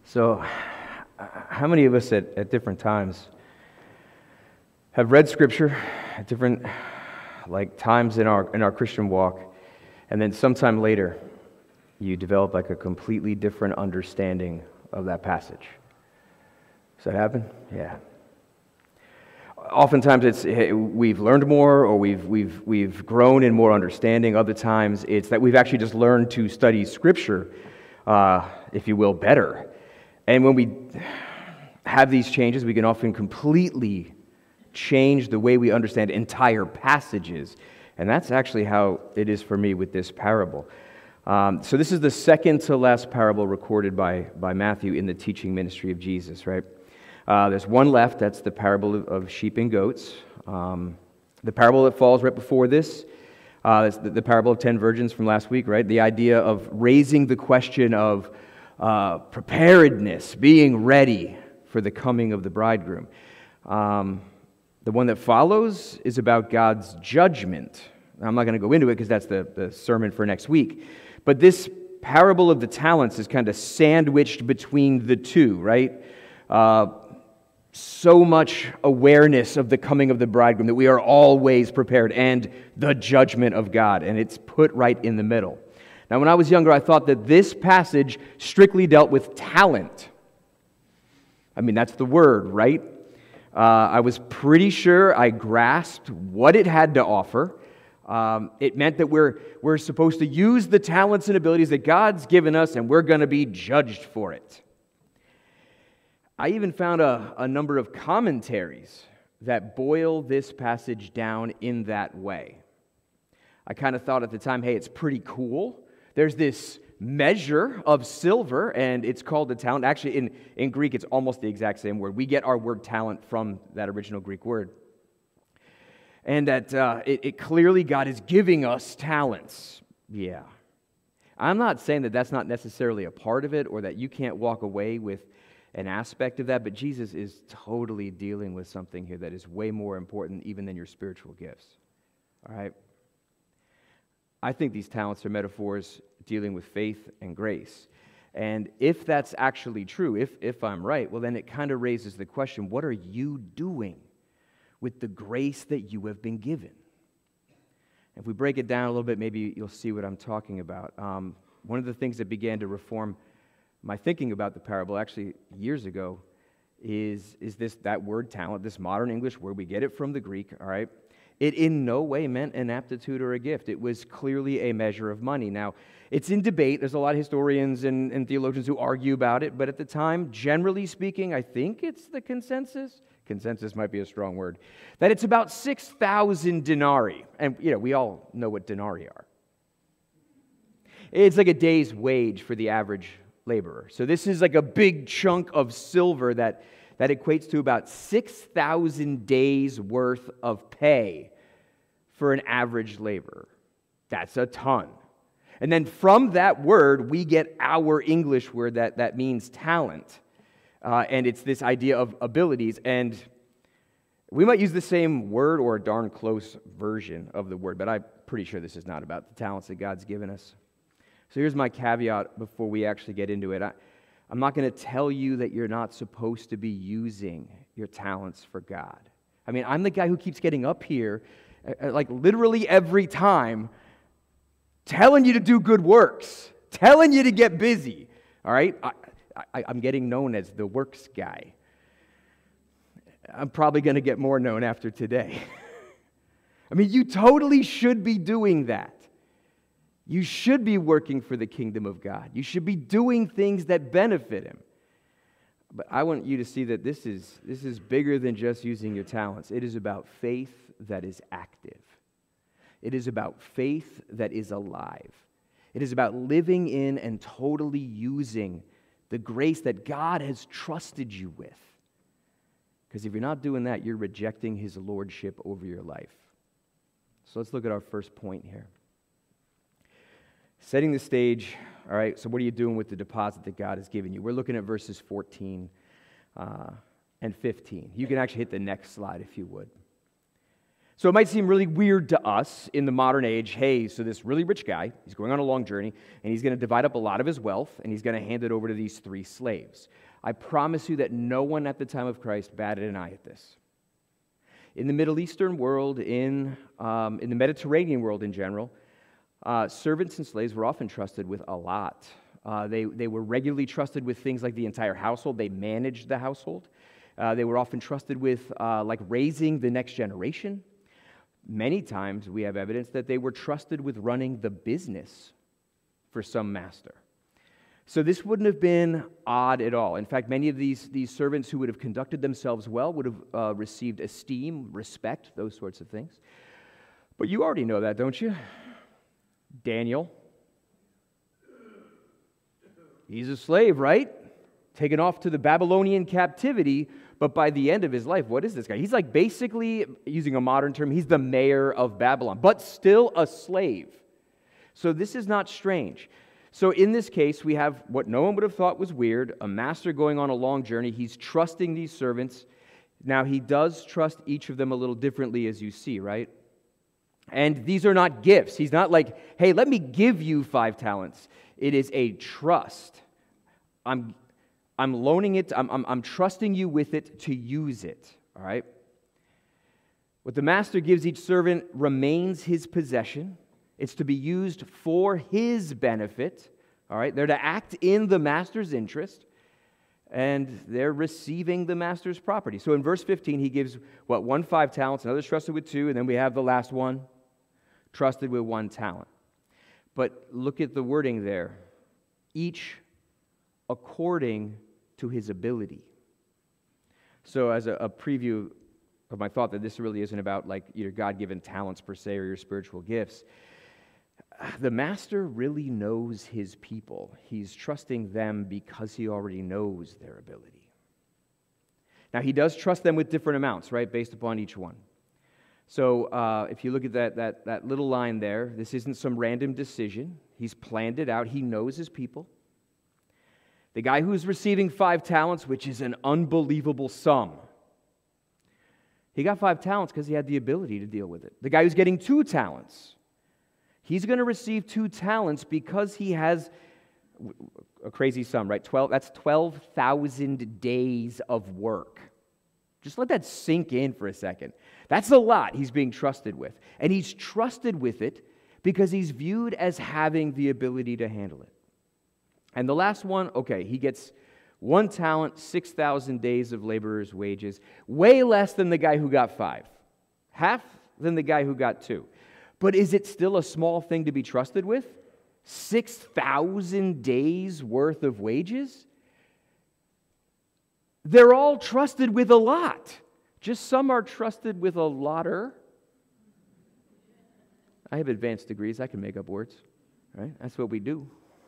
So, how many of us at different times have read Scripture at different times in our Christian walk, and then sometime later you develop a completely different understanding of that passage? Does that happen? Yeah. Oftentimes we've learned more, or we've grown in more understanding. Other times it's that we've actually just learned to study Scripture, if you will, better. And when we have these changes, we can often completely change the way we understand entire passages. And that's actually how it is for me with this parable. So this is the second to last parable recorded by Matthew in the teaching ministry of Jesus, right? There's one left. That's the parable of sheep and goats. The parable that falls right before this is the parable of 10 virgins from last week, right? The idea of raising the question of preparedness, being ready for the coming of the bridegroom. The one that follows is about God's judgment. I'm not going to go into it because that's the sermon for next week. But this parable of the talents is kind of sandwiched between the two, right? So much awareness of the coming of the bridegroom that we are always prepared, and the judgment of God, and it's put right in the middle. Now, when I was younger, I thought that this passage strictly dealt with talent. I mean, that's the word, right? I was pretty sure I grasped what it had to offer. It meant that we're supposed to use the talents and abilities that God's given us, and we're going to be judged for it. I even found a number of commentaries that boil this passage down in that way. I kind of thought at the time, hey, it's pretty cool. There's this measure of silver, and it's called a talent. Actually, in Greek, it's almost the exact same word. We get our word talent from that original Greek word. And that it clearly God is giving us talents. Yeah. I'm not saying that that's not necessarily a part of it, or that you can't walk away with an aspect of that, but Jesus is totally dealing with something here that is way more important even than your spiritual gifts. All right? I think these talents are metaphors dealing with faith and grace. And if that's actually true, if I'm right, well, then it kind of raises the question, what are you doing with the grace that you have been given? If we break it down a little bit, maybe you'll see what I'm talking about. One of the things that began to reform my thinking about the parable, actually years ago, is that word talent, this modern English word. We get it from the Greek, all right? It in no way meant an aptitude or a gift. It was clearly a measure of money. Now, it's in debate. There's a lot of historians and theologians who argue about it, but at the time, generally speaking, I think it's the consensus. Consensus might be a strong word. That it's about 6,000 denarii. And, we all know what denarii are. It's like a day's wage for the average laborer. So this is like a big chunk of silver that equates to about 6,000 days worth of pay for an average laborer. That's a ton. And then from that word, we get our English word that means talent. And it's this idea of abilities. And we might use the same word or a darn close version of the word, but I'm pretty sure this is not about the talents that God's given us. So here's my caveat before we actually get into it. I'm not going to tell you that you're not supposed to be using your talents for God. I mean, I'm the guy who keeps getting up here, literally every time, telling you to do good works, telling you to get busy, all right? I'm getting known as the works guy. I'm probably going to get more known after today. I mean, you totally should be doing that. You should be working for the kingdom of God. You should be doing things that benefit Him. But I want you to see that this is bigger than just using your talents. It is about faith that is active. It is about faith that is alive. It is about living in and totally using the grace that God has trusted you with. Because if you're not doing that, you're rejecting His lordship over your life. So let's look at our first point here. Setting the stage, all right, so what are you doing with the deposit that God has given you? We're looking at verses 14 and 15. You can actually hit the next slide if you would. So it might seem really weird to us in the modern age, hey, so this really rich guy, he's going on a long journey, and he's going to divide up a lot of his wealth, and he's going to hand it over to these 3 slaves. I promise you that no one at the time of Christ batted an eye at this. In the Middle Eastern world, in the Mediterranean world in general, servants and slaves were often trusted with a lot. They were regularly trusted with things like the entire household. They managed the household. They were often trusted with like raising the next generation. Many times we have evidence that they were trusted with running the business for some master. So this wouldn't have been odd at all. In fact, many of these servants who would have conducted themselves well would have received esteem, respect, those sorts of things. But you already know that, don't you? Daniel. He's a slave, right? Taken off to the Babylonian captivity, but by the end of his life, what is this guy? He's like basically, using a modern term, he's the mayor of Babylon, but still a slave. So this is not strange. So in this case, we have what no one would have thought was weird, a master going on a long journey. He's trusting these servants. Now, he does trust each of them a little differently, as you see, right? And these are not gifts. He's not like, hey, let me give you 5 talents. It is a trust. I'm loaning it, I'm trusting you with it to use it, all right? What the master gives each servant remains his possession. It's to be used for his benefit, all right? They're to act in the master's interest, and they're receiving the master's property. So in verse 15, he gives, 5 talents, another's trusted with 2, and then we have the last one, trusted with 1 talent. But look at the wording there. Each according to his ability. So as a preview of my thought that this really isn't about like your God-given talents per se or your spiritual gifts, the master really knows his people. He's trusting them because he already knows their ability. Now, he does trust them with different amounts, right, based upon each one. So if you look at that little line there, this isn't some random decision. He's planned it out. He knows his people. The guy who's receiving 5 talents, which is an unbelievable sum, he got 5 talents because he had the ability to deal with it. The guy who's getting 2 talents, he's going to receive 2 talents because he has a crazy sum, right? That's 12,000 days of work. Just let that sink in for a second. That's a lot he's being trusted with. And he's trusted with it because he's viewed as having the ability to handle it. And the last one, okay, he gets 1 talent, 6,000 days of laborer's wages, way less than the guy who got 5, half than the guy who got 2. But is it still a small thing to be trusted with? 6,000 days worth of wages? They're all trusted with a lot. Just some are trusted with a lotter. I have advanced degrees. I can make up words, right? That's what we do.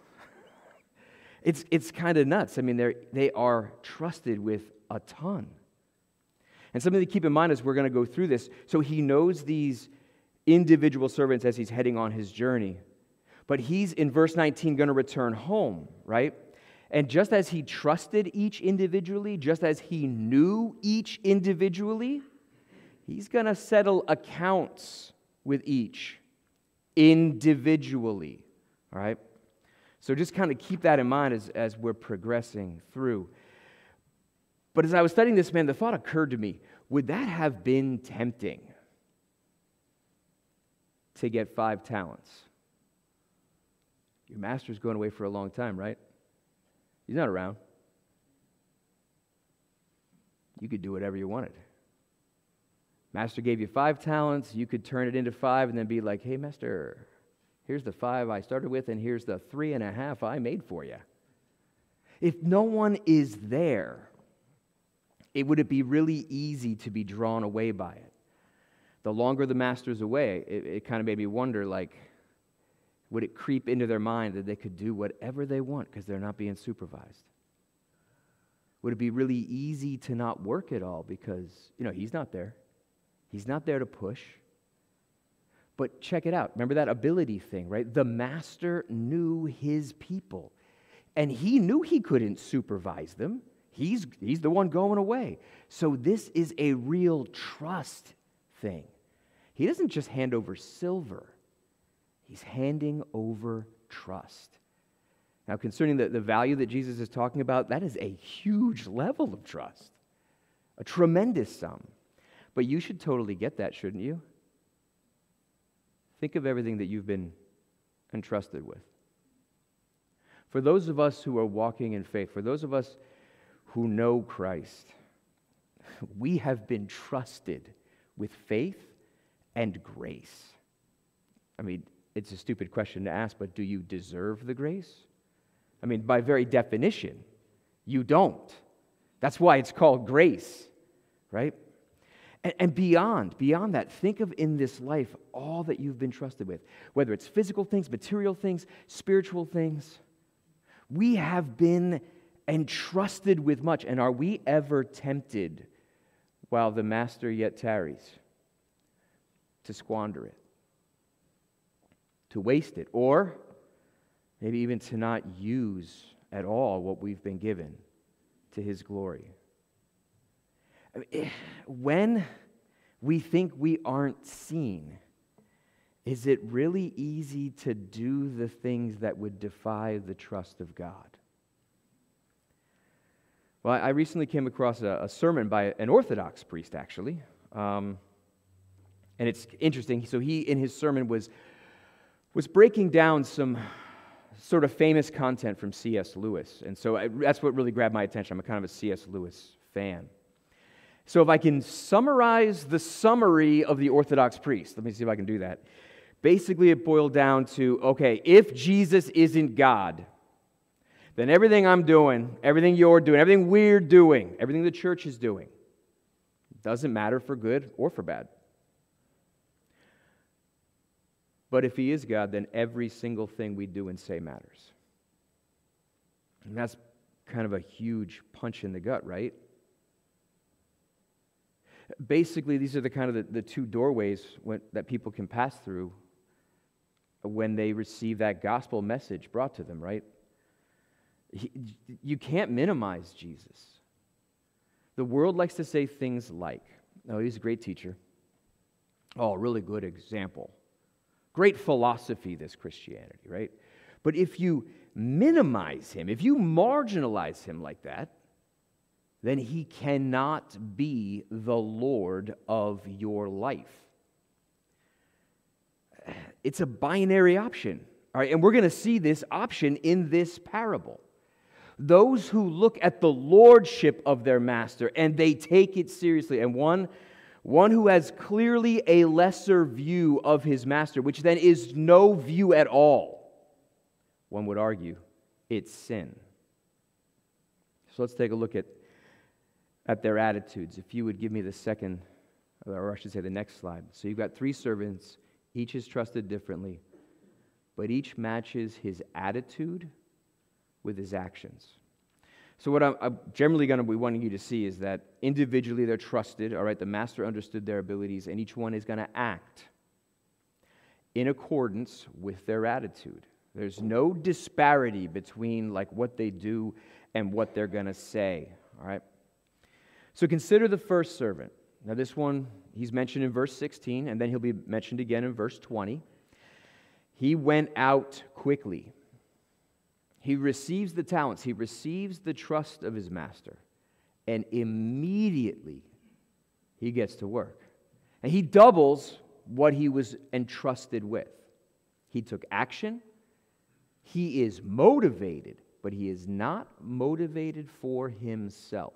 It's kind of nuts. I mean, they are trusted with a ton. And something to keep in mind as we're going to go through this, so he knows these individual servants as he's heading on his journey. But he's, in verse 19, going to return home, right? And just as he trusted each individually, just as he knew each individually, he's going to settle accounts with each individually, all right? So just kind of keep that in mind as we're progressing through. But as I was studying this, man, the thought occurred to me, would that have been tempting to get 5 talents? Your master's going away for a long time, right? He's not around. You could do whatever you wanted. Master gave you 5 talents. You could turn it into 5 and then be like, hey, master, here's the 5 I started with, and here's the 3.5 I made for you. If no one is there, would it be really easy to be drawn away by it? The longer the master's away, it kind of made me wonder, like, would it creep into their mind that they could do whatever they want because they're not being supervised? Would it be really easy to not work at all because, he's not there. He's not there to push. But check it out. Remember that ability thing, right? The master knew his people, and he knew he couldn't supervise them. He's the one going away. So this is a real trust thing. He doesn't just hand over silver. He's handing over trust. Now, concerning the value that Jesus is talking about, that is a huge level of trust, a tremendous sum. But you should totally get that, shouldn't you? Think of everything that you've been entrusted with. For those of us who are walking in faith, for those of us who know Christ, we have been trusted with faith and grace. I mean, it's a stupid question to ask, but do you deserve the grace? I mean, by very definition, you don't. That's why it's called grace, right? And beyond that, think of in this life all that you've been trusted with, whether it's physical things, material things, spiritual things. We have been entrusted with much, and are we ever tempted while the master yet tarries to squander it, to waste it, or maybe even to not use at all what we've been given to His glory? I mean, when we think we aren't seen, is it really easy to do the things that would defy the trust of God? Well, I recently came across a sermon by an Orthodox priest, actually. And it's interesting. So he, in his sermon, was breaking down some sort of famous content from C.S. Lewis. And so that's what really grabbed my attention. I'm a kind of a C.S. Lewis fan. So if I can summarize the summary of the Orthodox priest, let me see if I can do that. Basically, it boiled down to, okay, if Jesus isn't God, then everything I'm doing, everything you're doing, everything we're doing, everything the church is doing, doesn't matter for good or for bad. But if He is God, then every single thing we do and say matters. And that's kind of a huge punch in the gut, right? Basically, these are the kind of the two doorways that people can pass through when they receive that gospel message brought to them, right? You can't minimize Jesus. The world likes to say things like, oh, He's a great teacher. Oh, really good example. Great philosophy, this Christianity, right? But if you minimize Him, if you marginalize Him like that, then He cannot be the Lord of your life. It's a binary option, all right? And we're going to see this option in this parable. Those who look at the lordship of their master and they take it seriously, and one who has clearly a lesser view of his master, which then is no view at all, one would argue it's sin. So let's take a look at their attitudes. If you would give me the second, or I should say the next slide. So you've got 3 servants, each is trusted differently, but each matches his attitude with his actions. So what I'm generally going to be wanting you to see is that individually they're trusted, all right, the master understood their abilities, and each one is going to act in accordance with their attitude. There's no disparity between like what they do and what they're going to say, all right? So consider the first servant. Now this one, he's mentioned in verse 16, and then he'll be mentioned again in verse 20. He went out quickly. He receives the talents. He receives the trust of his master. And immediately he gets to work. And he doubles what he was entrusted with. He took action. He is motivated, but he is not motivated for himself.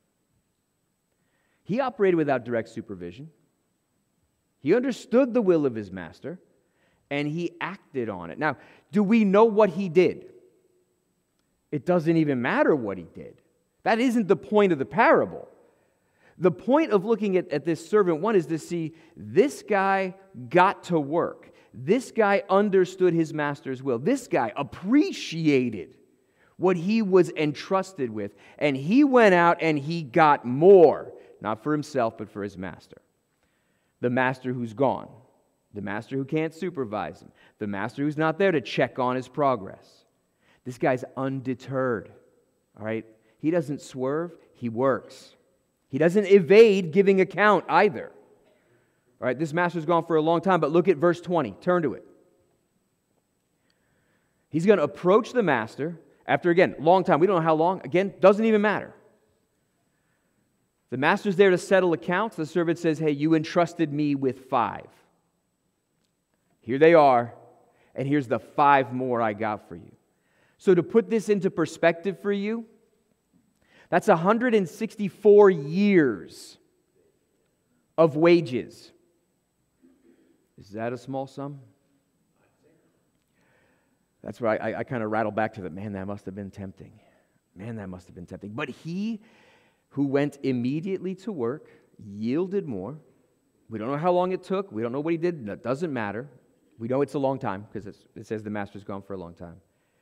He operated without direct supervision. He understood the will of his master, and he acted on it. Now, do we know what he did? It doesn't even matter what he did. That isn't the point of the parable. The point of looking at this servant one is to see this guy got to work. This guy understood his master's will. This guy appreciated what he was entrusted with, and he went out and he got more. Not for himself, but for his master. The master who's gone. The master who can't supervise him. The master who's not there to check on his progress. This guy's undeterred, all right? He doesn't swerve, he works. He doesn't evade giving account either. All right, this master's gone for a long time, but look at verse 20. Turn to it. He's going to approach the master after, again, long time. We don't know how long. Again, doesn't even matter. The master's there to settle accounts. The servant says, hey, you entrusted me with 5. Here they are, and here's the 5 more I got for you. So to put this into perspective for you, that's 164 years of wages. Is that a small sum? That's where I kind of rattle back to the, man, that must have been tempting. Man, that must have been tempting. But he who went immediately to work yielded more. We don't know how long it took. We don't know what he did. That doesn't matter. We know it's a long time because it says the master's gone for a long time.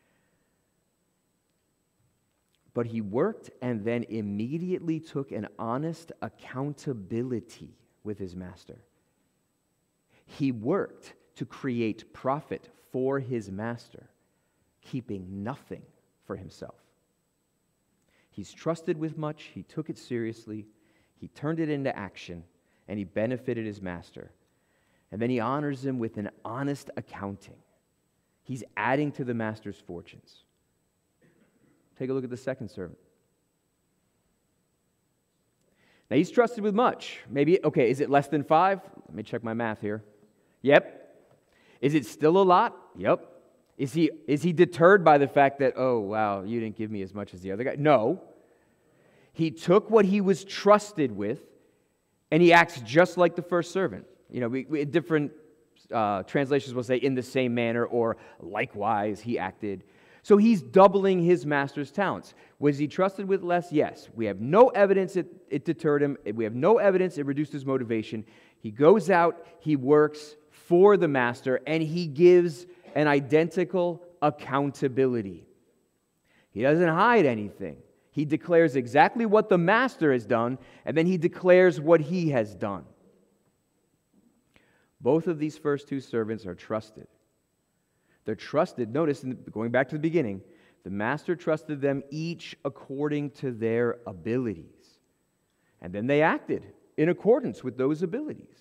But he worked and then immediately took an honest accountability with his master. He worked to create profit for his master, keeping nothing for himself. He's trusted with much, he took it seriously, he turned it into action, and he benefited his master. And then he honors him with an honest accounting. He's adding to the master's fortunes. Take a look at the second servant. Now he's trusted with much. Maybe, okay, is it less than 5? Let me check my math here. Yep. Is it still a lot? Yep. Is he deterred by the fact that, oh, wow, you didn't give me as much as the other guy? No. He took what he was trusted with, and he acts just like the first servant. You know, we different translations will say in the same manner or likewise he acted. So he's doubling his master's talents. Was he trusted with less? Yes. We have no evidence it deterred him. We have no evidence it reduced his motivation. He goes out, he works for the master, and he gives an identical accountability. He doesn't hide anything. He declares exactly what the master has done, and then he declares what he has done. Both of these first 2 servants are trusted. They're trusted. Notice, going back to the beginning, the master trusted them each according to their abilities. And then they acted in accordance with those abilities.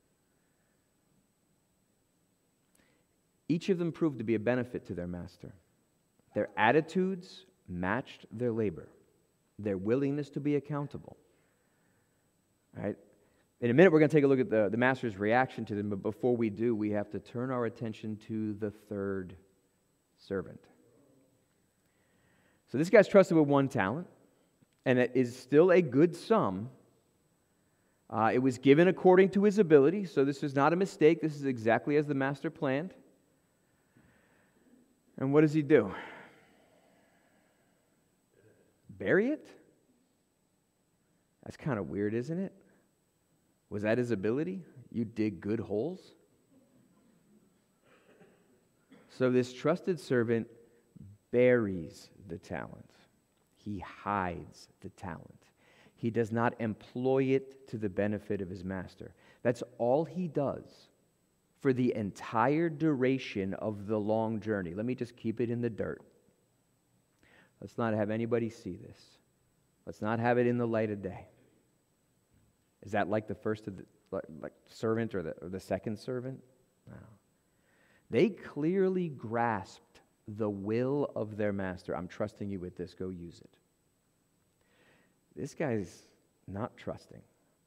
Each of them proved to be a benefit to their master. Their attitudes matched their labor, their willingness to be accountable. All right? In a minute, we're going to take a look at the master's reaction to them, but before we do, we have to turn our attention to the third servant. So this guy's trusted with 1 talent, and it is still a good sum. It was given according to his ability, so this is not a mistake. This is exactly as the master planned. And what does he do? Bury it? That's kind of weird, isn't it? Was that his ability? You dig good holes? So this trusted servant buries the talent. He hides the talent. He does not employ it to the benefit of his master. That's all he does for the entire duration of the long journey. Let me just keep it in the dirt. Let's not have anybody see this. Let's not have it in the light of day. Is that like the first of the like servant or the second servant? No. They clearly grasped the will of their master. I'm trusting you with this. Go use it. This guy's not trusting.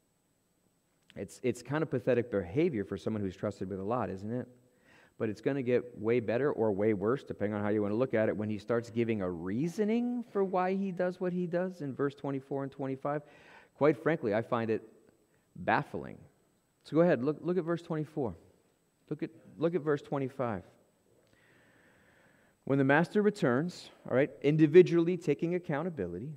It's kind of pathetic behavior for someone who's trusted with a lot, isn't it? But it's going to get way better or way worse, depending on how you want to look at it, when he starts giving a reasoning for why he does what he does in verse 24 and 25. Quite frankly, I find it baffling. So go ahead, look at verse 24. Look at verse 25. When the master returns, all right, individually taking accountability,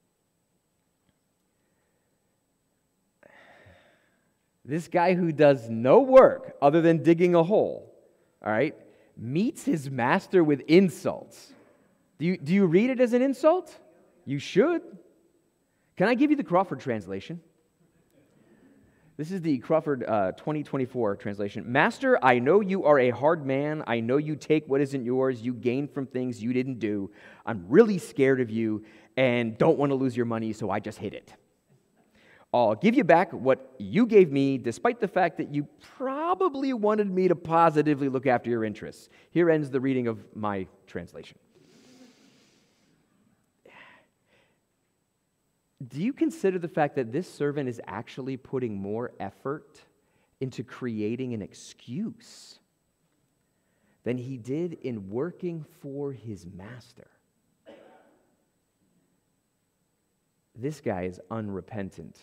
this guy who does no work other than digging a hole, all right, meets his master with insults. Do you read it as an insult? You should. Can I give you the Crawford translation? This is the Crawford 2024 translation. Master, I know you are a hard man. I know you take what isn't yours. You gain from things you didn't do. I'm really scared of you and don't want to lose your money, so I just hid it. I'll give you back what you gave me, despite the fact that you probably wanted me to positively look after your interests. Here ends the reading of my translation. Do you consider the fact that this servant is actually putting more effort into creating an excuse than he did in working for his master? This guy is unrepentant.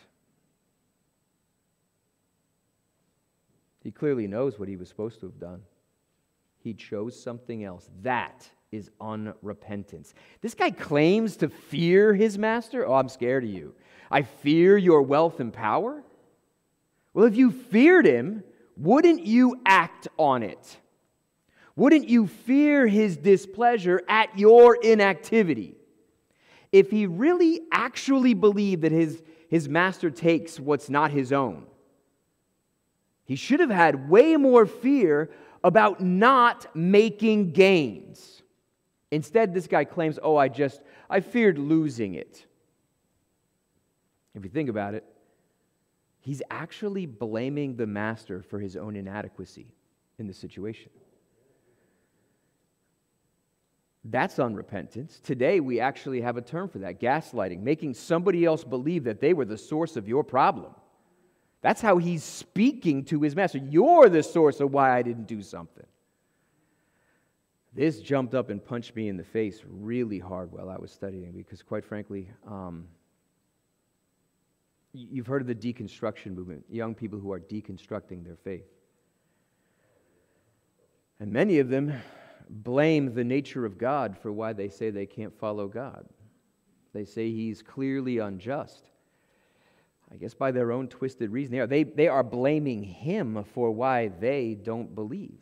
He clearly knows what he was supposed to have done. He chose something else. That is unrepentance. This guy claims to fear his master. Oh, I'm scared of you. I fear your wealth and power. Well, if you feared him, wouldn't you act on it? Wouldn't you fear his displeasure at your inactivity? If he really actually believed that his master takes what's not his own, he should have had way more fear about not making gains. Instead, this guy claims, oh, I feared losing it. If you think about it, he's actually blaming the master for his own inadequacy in the situation. That's unrepentance. Today, we actually have a term for that, gaslighting, making somebody else believe that they were the source of your problem. That's how he's speaking to his master. You're the source of why I didn't do something. This jumped up and punched me in the face really hard while I was studying because, quite frankly, you've heard of the deconstruction movement, young people who are deconstructing their faith. And many of them blame the nature of God for why they say they can't follow God. They say he's clearly unjust. I guess by their own twisted reason, they are blaming him for why they don't believe.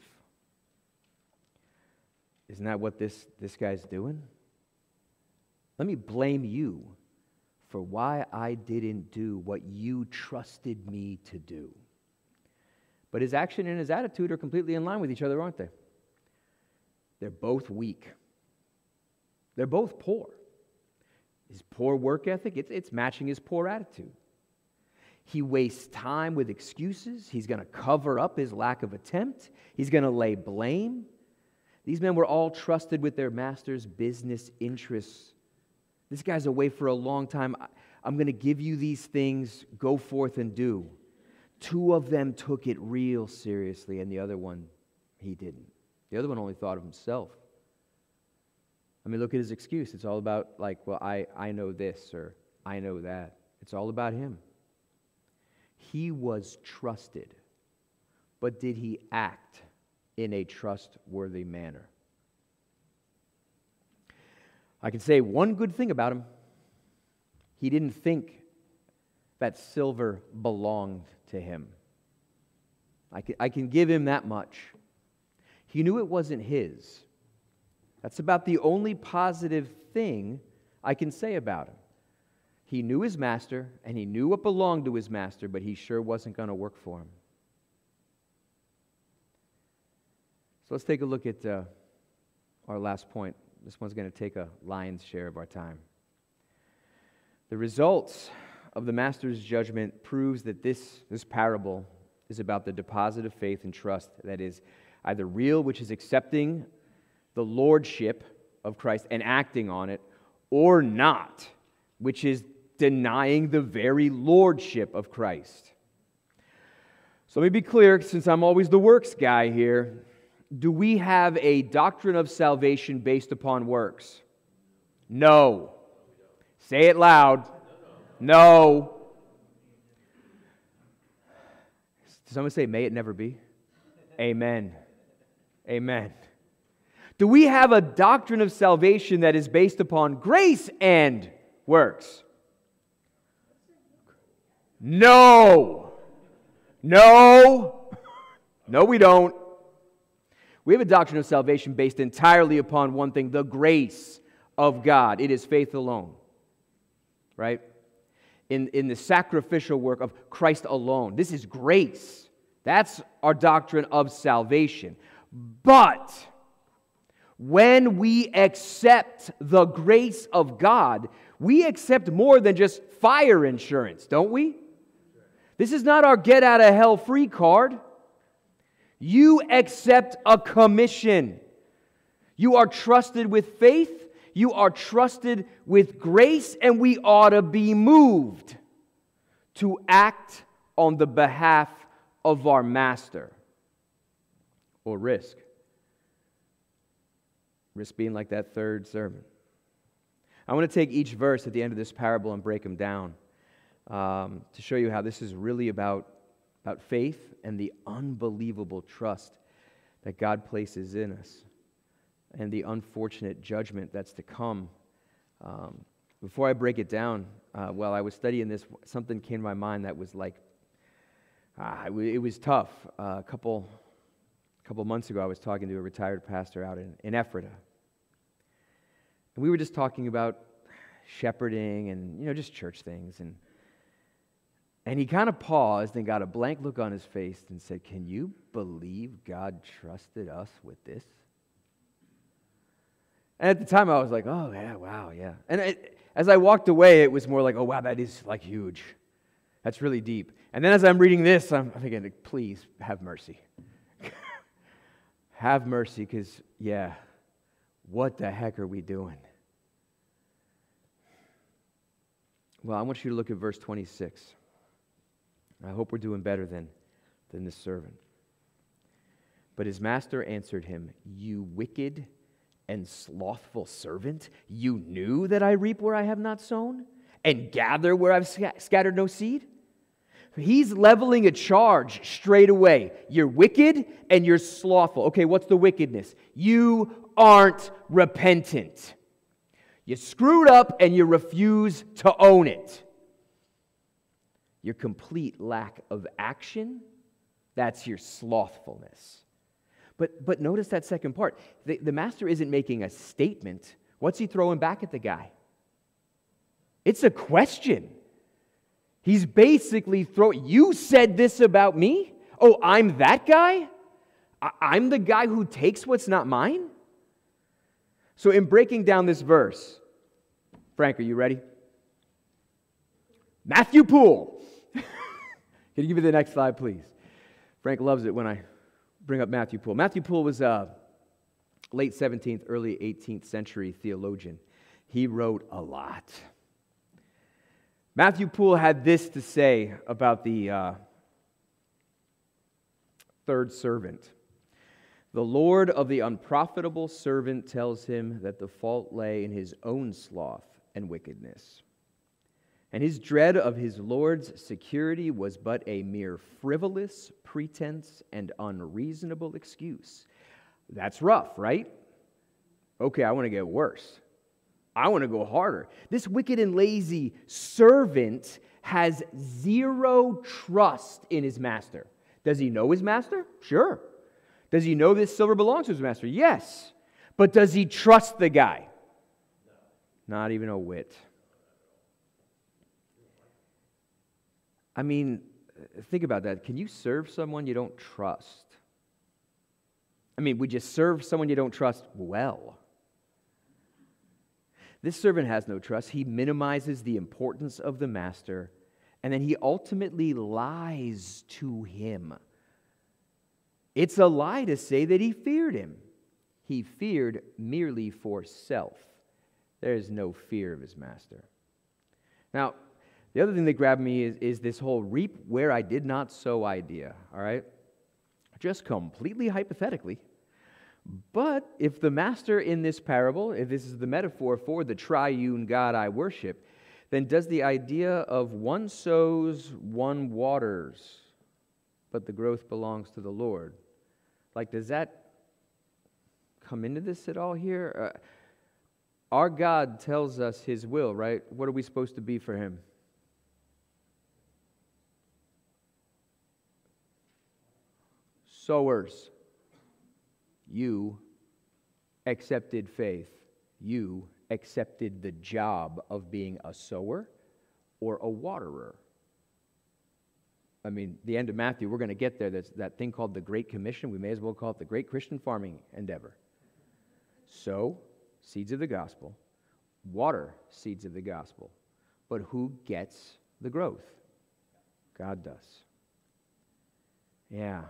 Isn't that what this guy's doing? Let me blame you for why I didn't do what you trusted me to do. But his action and his attitude are completely in line with each other, aren't they? They're both weak. They're both poor. His poor work ethic, it's matching his poor attitude. He wastes time with excuses. He's going to cover up his lack of attempt. He's going to lay blame. These men were all trusted with their master's business interests. This guy's away for a long time. I'm going to give you these things. Go forth and do. Two of them took it real seriously, and the other one, he didn't. The other one only thought of himself. I mean, look at his excuse. It's all about, I know this or I know that. It's all about him. He was trusted, but did he act in a trustworthy manner? I can say one good thing about him. He didn't think that silver belonged to him. I can give him that much. He knew it wasn't his. That's about the only positive thing I can say about him. He knew his master, and he knew what belonged to his master, but he sure wasn't going to work for him. So let's take a look at our last point. This one's going to take a lion's share of our time. The results of the master's judgment proves that this parable is about the deposit of faith and trust that is either real, which is accepting the lordship of Christ and acting on it, or not, which is denying the very lordship of Christ. So let me be clear, since I'm always the works guy here. Do we have a doctrine of salvation based upon works? No. Say it loud. No. Does someone say, may it never be? Amen. Amen. Do we have a doctrine of salvation that is based upon grace and works? No. No. No, we don't. We have a doctrine of salvation based entirely upon one thing, the grace of God. It is faith alone. Right? In the sacrificial work of Christ alone. This is grace. That's our doctrine of salvation. But when we accept the grace of God, we accept more than just fire insurance, don't we? This is not our get out of hell free card. You accept a commission. You are trusted with faith. You are trusted with grace, and we ought to be moved to act on the behalf of our master. Or risk. Risk being like that third servant. I want to take each verse at the end of this parable and break them down to show you how this is really about faith and the unbelievable trust that God places in us and the unfortunate judgment that's to come. Before I break it down, while I was studying this, something came to my mind that was like, it was tough. A couple months ago, I was talking to a retired pastor out in Ephrata. And we were just talking about shepherding and, just church things. And he kind of paused and got a blank look on his face and said, "Can you believe God trusted us with this?" And at the time, I was like, "Oh, yeah, wow, yeah." And as I walked away, it was more like, "Oh, wow, that is like huge. That's really deep." And then as I'm reading this, I'm thinking, please have mercy. Have mercy, because, yeah, what the heck are we doing? Well, I want you to look at verse 26. I hope we're doing better than this servant. But his master answered him, "You wicked and slothful servant, you knew that I reap where I have not sown, and gather where I've scattered no seed?" He's leveling a charge straight away. You're wicked and you're slothful. Okay, what's the wickedness? You aren't repentant. You screwed up and you refuse to own it. Your complete lack of action, that's your slothfulness. But notice that second part. The master isn't making a statement. What's he throwing back at the guy? It's a question. He's basically you said this about me? Oh, I'm that guy? I'm the guy who takes what's not mine? So in breaking down this verse, Frank, are you ready? Matthew Poole. Can you give me the next slide, please? Frank loves it when I bring up Matthew Poole. Matthew Poole was a late 17th, early 18th century theologian. He wrote a lot. Matthew Poole had this to say about the third servant. The Lord of the unprofitable servant tells him that the fault lay in his own sloth and wickedness. And his dread of his Lord's security was but a mere frivolous pretense and unreasonable excuse. That's rough, right? Okay, I want to get worse. I want to go harder. This wicked and lazy servant has zero trust in his master. Does he know his master? Sure. Does he know this silver belongs to his master? Yes. But does he trust the guy? Not even a whit. I mean, think about that. Can you serve someone you don't trust? I mean, would you serve someone you don't trust well? This servant has no trust. He minimizes the importance of the master, and then he ultimately lies to him. It's a lie to say that he feared him. He feared merely for self. There is no fear of his master. Now, the other thing that grabbed me is this whole reap where I did not sow idea, all right? Just completely hypothetically. But if the master in this parable, if this is the metaphor for the triune God I worship, then does the idea of one sows, one waters, but the growth belongs to the Lord, like, does that come into this at all here? Our God tells us His will, right? What are we supposed to be for Him? Sowers. You accepted faith. You accepted the job of being a sower or a waterer. I mean, the end of Matthew, we're going to get there. There's that thing called the Great Commission. We may as well call it the Great Christian Farming Endeavor. Sow seeds of the gospel. Water seeds of the gospel. But who gets the growth? God does. Yeah.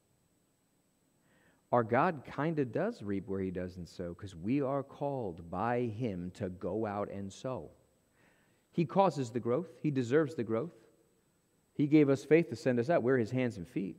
Our God kind of does reap where he doesn't sow, because we are called by him to go out and sow. He causes the growth. He deserves the growth. He gave us faith to send us out. We're his hands and feet.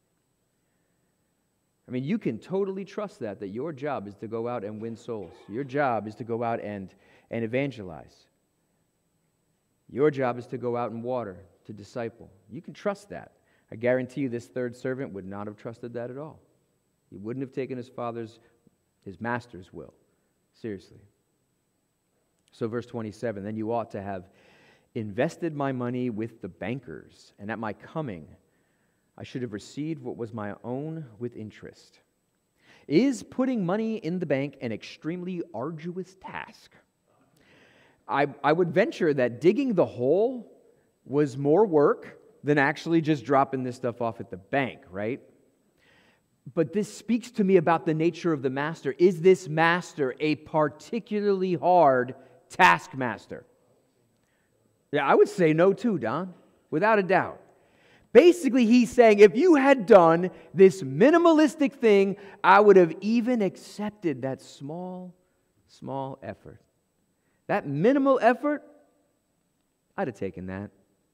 I mean, you can totally trust that your job is to go out and win souls. Your job is to go out and evangelize. Your job is to go out and water, to disciple. You can trust that. I guarantee you this third servant would not have trusted that at all. He wouldn't have taken his master's will seriously. So verse 27, then you ought to have invested my money with the bankers, and at my coming I should have received what was my own with interest. Is putting money in the bank an extremely arduous task? I would venture that digging the hole was more work than actually just dropping this stuff off at the bank, right? But this speaks to me about the nature of the master. Is this master a particularly hard taskmaster? Yeah, I would say no too, Don, without a doubt. Basically, he's saying, if you had done this minimalistic thing, I would have even accepted that small effort. That minimal effort, I'd have taken that.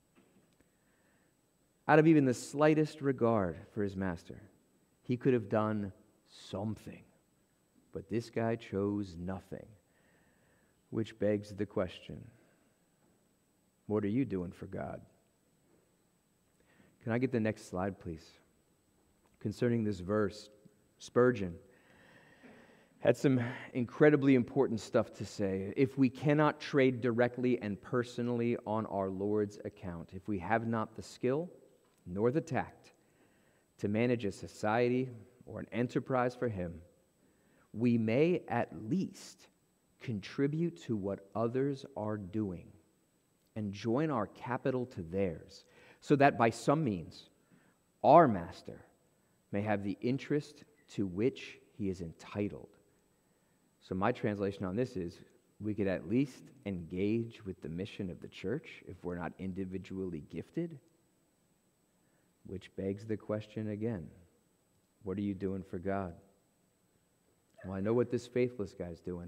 Out of even the slightest regard for his master. He could have done something, but this guy chose nothing, which begs the question, what are you doing for God? Can I get the next slide, please? Concerning this verse, Spurgeon had some incredibly important stuff to say. If we cannot trade directly and personally on our Lord's account, if we have not the skill nor the tact to manage a society or an enterprise for him, we may at least contribute to what others are doing and join our capital to theirs, so that by some means our master may have the interest to which he is entitled. So my translation on this is, we could at least engage with the mission of the church if we're not individually gifted. Which begs the question again, what are you doing for God? Well, I know what this faithless guy's doing.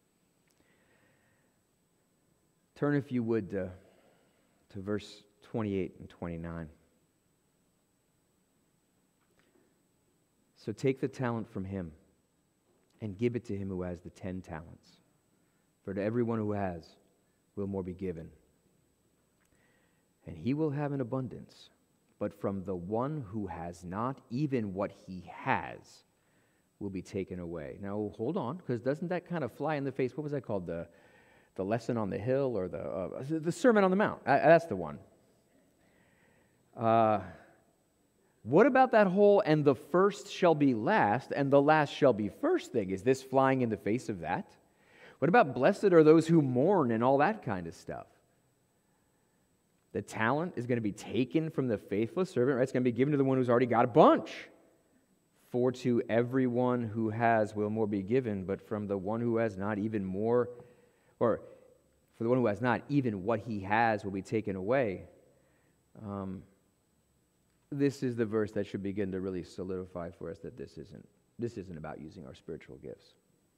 Turn, if you would, to verse 28 and 29. So take the talent from him and give it to him who has the 10 talents. For to everyone who has will more be given, and he will have an abundance. But from the one who has not, even what he has will be taken away. Now, hold on, because doesn't that kind of fly in the face? What was that called? The lesson on the hill, or the Sermon on the Mount? That's the one. What about that whole, and the first shall be last, and the last shall be first thing? Is this flying in the face of that? What about blessed are those who mourn and all that kind of stuff? The talent is going to be taken from the faithless servant, right? It's going to be given to the one who's already got a bunch. For to everyone who has will more be given, but from the one who has not, even more, or for the one who has not, even what he has will be taken away. This is the verse that should begin to really solidify for us that this isn't about using our spiritual gifts.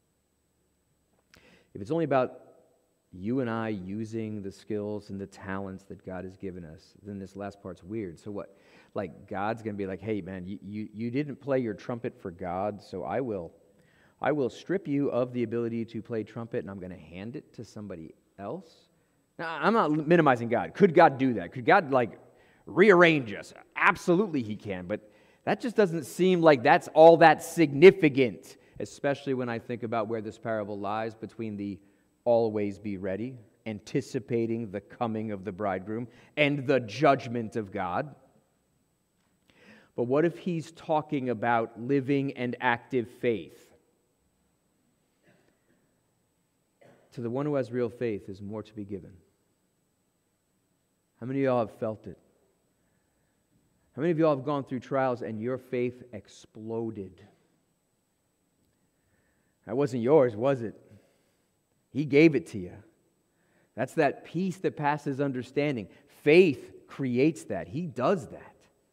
If it's only about you and I using the skills and the talents that God has given us, then this last part's weird. So what? Like, God's going to be like, hey, man, you didn't play your trumpet for God, so I will strip you of the ability to play trumpet, and I'm going to hand it to somebody else? Now, I'm not minimizing God. Could God do that? Could God, rearrange us? Absolutely he can, but that just doesn't seem like that's all that significant, especially when I think about where this parable lies between the always be ready, anticipating the coming of the bridegroom, and the judgment of God. But what if he's talking about living and active faith? To the one who has real faith is more to be given. How many of y'all have felt it? How many of y'all have gone through trials and your faith exploded? That wasn't yours, was it? He gave it to you. That's that peace that passes understanding. Faith creates that. He does that.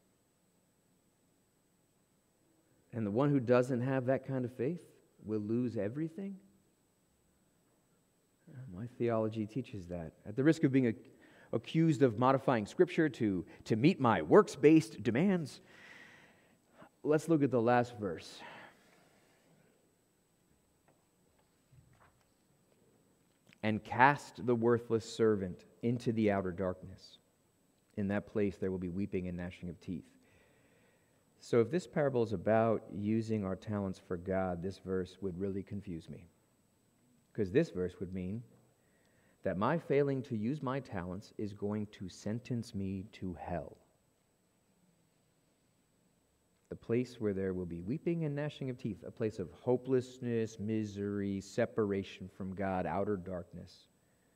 And the one who doesn't have that kind of faith will lose everything? My theology teaches that. At the risk of being accused of modifying Scripture to meet my works-based demands, let's look at the last verse. And cast the worthless servant into the outer darkness. In that place there will be weeping and gnashing of teeth. So if this parable is about using our talents for God, this verse would really confuse me. Because this verse would mean that my failing to use my talents is going to sentence me to hell. The place where there will be weeping and gnashing of teeth, a place of hopelessness, misery, separation from God, outer darkness.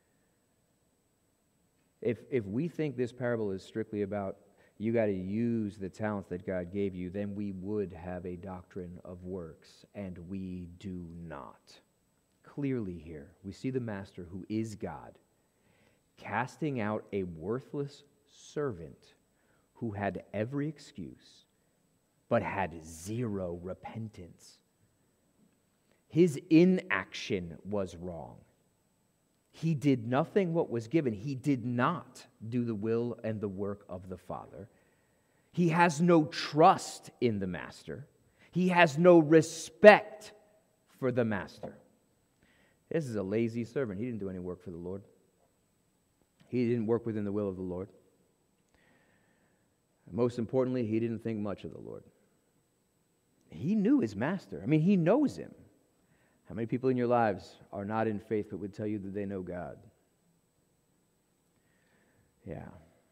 If we think this parable is strictly about you got to use the talents that God gave you, then we would have a doctrine of works, and we do not. Clearly here, we see the master who is God casting out a worthless servant who had every excuse but had zero repentance. His inaction was wrong. He did nothing what was given. He did not do the will and the work of the Father. He has no trust in the master. He has no respect for the master. This is a lazy servant. He didn't do any work for the Lord. He didn't work within the will of the Lord. Most importantly, he didn't think much of the Lord. He knew his master. I mean, he knows him. How many people in your lives are not in faith but would tell you that they know God? Yeah.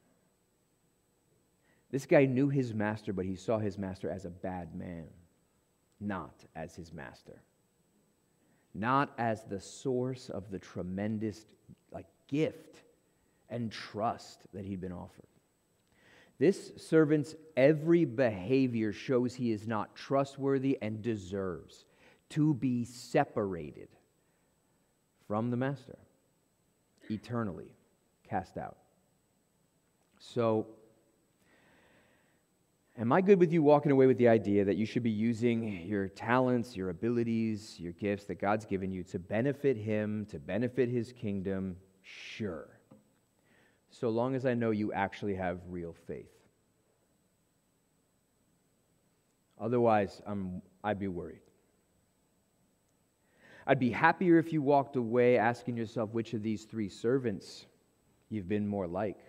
This guy knew his master, but he saw his master as a bad man, not as his master. Not as the source of the tremendous gift and trust that he'd been offered. This servant's every behavior shows he is not trustworthy and deserves to be separated from the master, eternally cast out. So, am I good with you walking away with the idea that you should be using your talents, your abilities, your gifts that God's given you to benefit Him, to benefit His kingdom? Sure. So long as I know you actually have real faith. Otherwise, I'd be worried. I'd be happier if you walked away asking yourself which of these three servants you've been more like.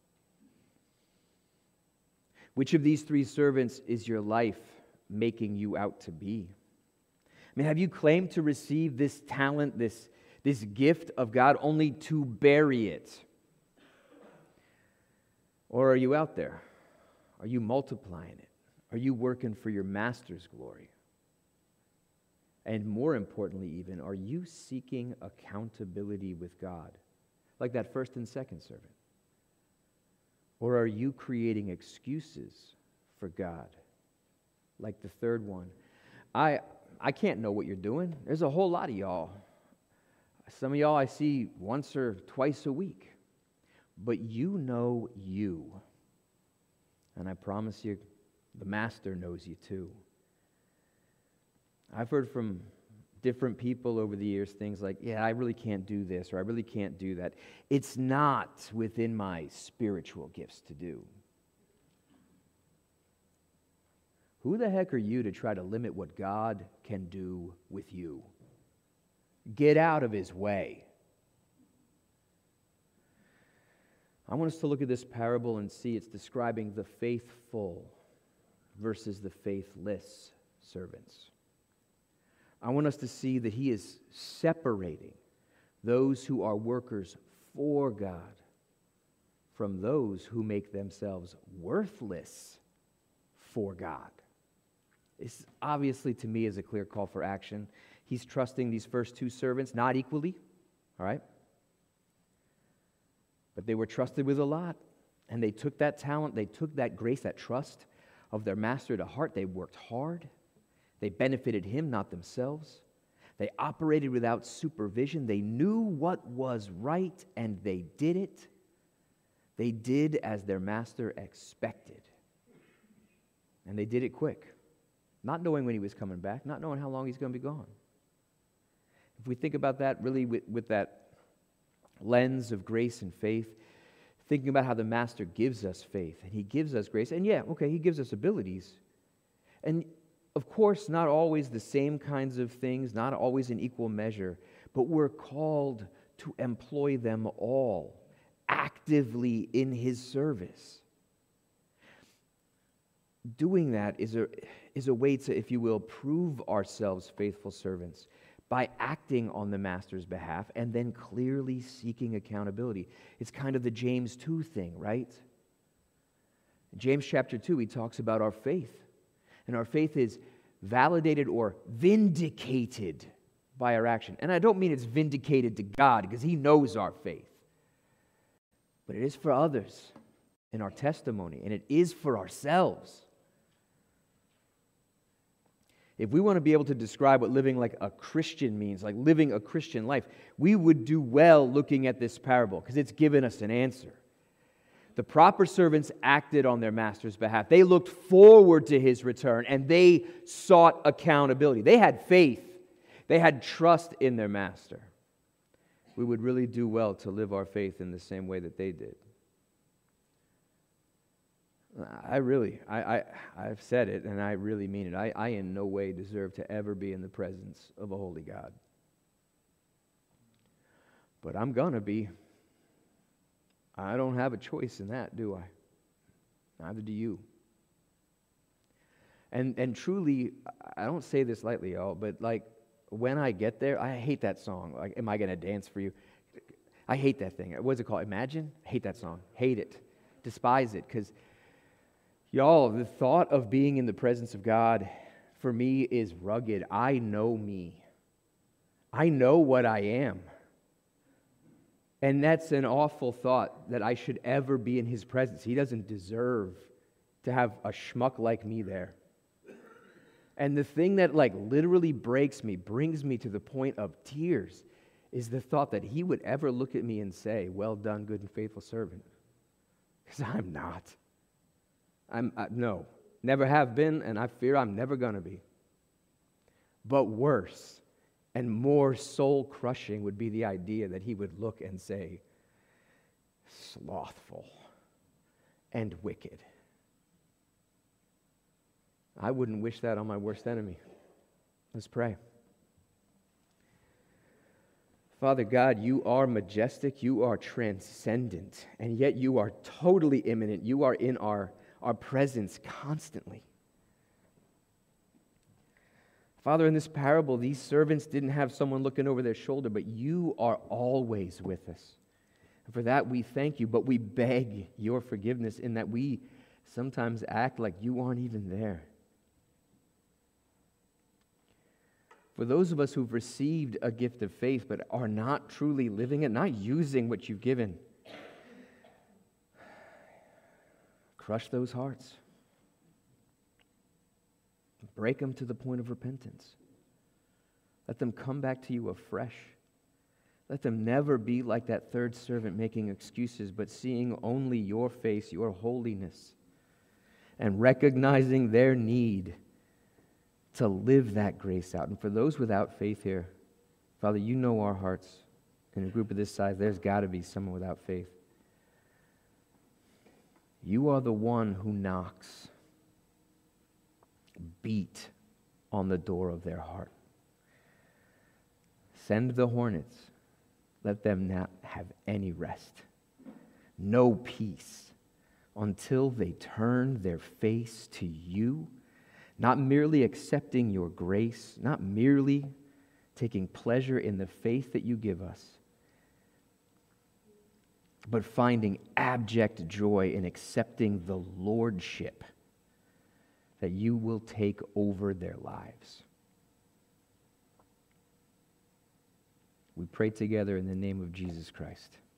Which of these three servants is your life making you out to be? I mean, have you claimed to receive this talent, this gift of God, only to bury it? Or are you out there? Are you multiplying it? Are you working for your master's glory? And more importantly even, are you seeking accountability with God? Like that first and second servant? Or are you creating excuses for God? Like the third one. I can't know what you're doing. There's a whole lot of y'all. Some of y'all I see once or twice a week. But you know you. And I promise you, the master knows you too. I've heard from different people over the years things like, yeah, I really can't do this, or I really can't do that. It's not within my spiritual gifts to do. Who the heck are you to try to limit what God can do with you? Get out of His way. I want us to look at this parable and see it's describing the faithful versus the faithless servants. I want us to see that He is separating those who are workers for God from those who make themselves worthless for God. This obviously to me is a clear call for action. He's trusting these first two servants, not equally, all right? But they were trusted with a lot, and they took that talent, they took that grace, that trust of their master to heart. They worked hard. They benefited him, not themselves. They operated without supervision. They knew what was right, and they did it. They did as their master expected. And they did it quick, not knowing when he was coming back, not knowing how long he's going to be gone. If we think about that really with that lens of grace and faith, thinking about how the master gives us faith, and he gives us grace, and he gives us abilities. And of course, not always the same kinds of things, not always in equal measure, but we're called to employ them all actively in his service. Doing that is a way to, if you will, prove ourselves faithful servants by acting on the master's behalf and then clearly seeking accountability. It's kind of the James 2 thing, right? In James chapter 2, he talks about our faith. And our faith is validated or vindicated by our action. And I don't mean it's vindicated to God, because he knows our faith. But it is for others in our testimony, and it is for ourselves. If we want to be able to describe what living like a Christian means, like living a Christian life, we would do well looking at this parable, because it's given us an answer. The proper servants acted on their master's behalf. They looked forward to his return, and they sought accountability. They had faith. They had trust in their master. We would really do well to live our faith in the same way that they did. I've said it, and I really mean it. I in no way deserve to ever be in the presence of a holy God. But I'm going to be. I don't have a choice in that, do I? Neither do you. And truly, I don't say this lightly, y'all, but like when I get there, I hate that song. Like, am I going to dance for you? I hate that thing. What's it called? Imagine? I hate that song. Hate it. Despise it. Because, y'all, the thought of being in the presence of God, for me, is rugged. I know me. I know what I am. And that's an awful thought, that I should ever be in his presence. He doesn't deserve to have a schmuck like me there. And the thing that like literally breaks me, brings me to the point of tears, is the thought that he would ever look at me and say, "Well done, good and faithful servant." Because I'm not. No, never have been, and I fear I'm never going to be. But worse and more soul-crushing would be the idea that he would look and say, "Slothful and wicked." I wouldn't wish that on my worst enemy. Let's pray. Father God, you are majestic, you are transcendent, and yet you are totally immanent. You are in our presence constantly. Father, in this parable, these servants didn't have someone looking over their shoulder, but you are always with us. And for that, we thank you, but we beg your forgiveness in that we sometimes act like you aren't even there. For those of us who've received a gift of faith but are not truly living it, not using what you've given, crush those hearts. Break them to the point of repentance. Let them come back to you afresh. Let them never be like that third servant making excuses, but seeing only your face, your holiness, and recognizing their need to live that grace out. And for those without faith here, Father, you know our hearts. In a group of this size, there's got to be someone without faith. You are the one who knocks. Beat on the door of their heart. Send the hornets. Let them not have any rest. No peace until they turn their face to you, not merely accepting your grace, not merely taking pleasure in the faith that you give us, but finding abject joy in accepting the lordship that you will take over their lives. We pray together in the name of Jesus Christ.